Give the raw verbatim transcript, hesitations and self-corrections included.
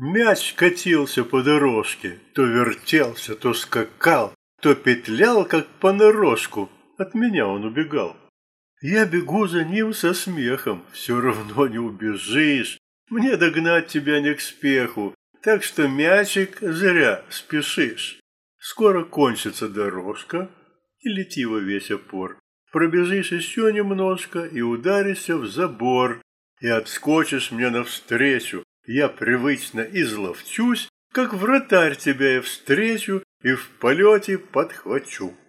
Мяч катился по дорожке, то вертелся, то скакал, то петлял, как понарошку. От меня он убегал. Я бегу за ним со смехом, все равно не убежишь. Мне догнать тебя не к спеху, так что, мячик, зря спешишь. Скоро кончится дорожка, и лети во весь опор. Пробежишь еще немножко и ударишься в забор, и отскочишь мне навстречу. Я привычно изловчусь, как вратарь тебя я встречу и в полете подхвачу.